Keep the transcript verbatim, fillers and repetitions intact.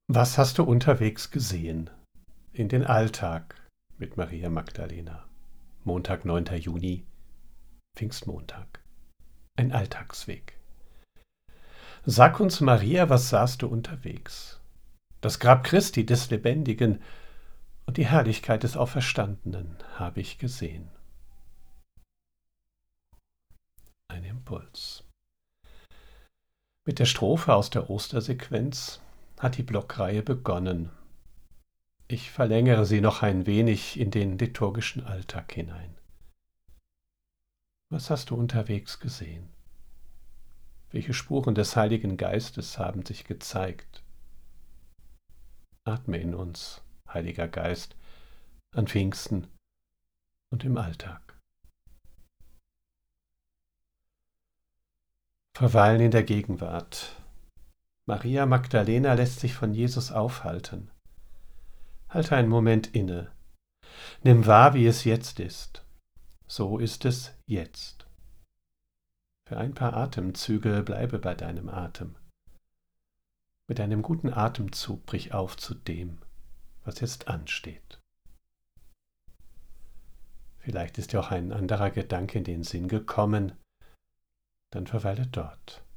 Was hast du unterwegs gesehen? In den Alltag mit Maria Magdalena. Montag, neunter Juni, Pfingstmontag. Ein Alltagsweg. Sag uns, Maria, was sahst du unterwegs? Das Grab Christi des Lebendigen und die Herrlichkeit des Auferstandenen habe ich gesehen. Ein Impuls. Mit der Strophe aus der Ostersequenz hat die Blockreihe begonnen. Ich verlängere sie noch ein wenig in den liturgischen Alltag hinein. Was hast du unterwegs gesehen? Welche Spuren des Heiligen Geistes haben sich gezeigt? Atme in uns, Heiliger Geist, an Pfingsten und im Alltag. Verweilen in der Gegenwart. Maria Magdalena lässt sich von Jesus aufhalten. Halte einen Moment inne. Nimm wahr, wie es jetzt ist. So ist es jetzt. Für ein paar Atemzüge bleibe bei deinem Atem. Mit einem guten Atemzug brich auf zu dem, was jetzt ansteht. Vielleicht ist dir auch ein anderer Gedanke in den Sinn gekommen, dann verweile dort.